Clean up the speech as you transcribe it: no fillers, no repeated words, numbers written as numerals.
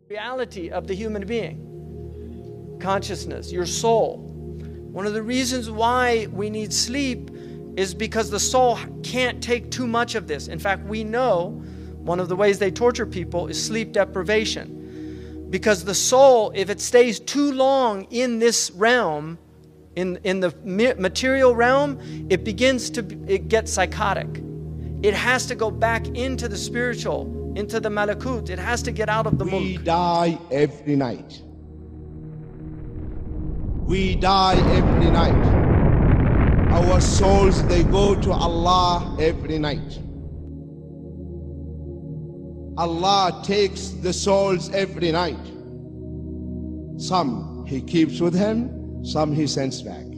reality of the human being. Consciousness, your soul. One of the reasons why we need sleep is because the soul can't take too much of this. In fact, we know one of the ways they torture people is sleep deprivation. Because the soul, if it stays too long in this realm, in the material realm, it gets psychotic. It has to go back into the spiritual, into the malakut. It has to get out of the mulk. We die every night. We die every night. Our souls, they go to Allah every night. Allah takes the souls every night. Some He keeps with Him, some He sends back.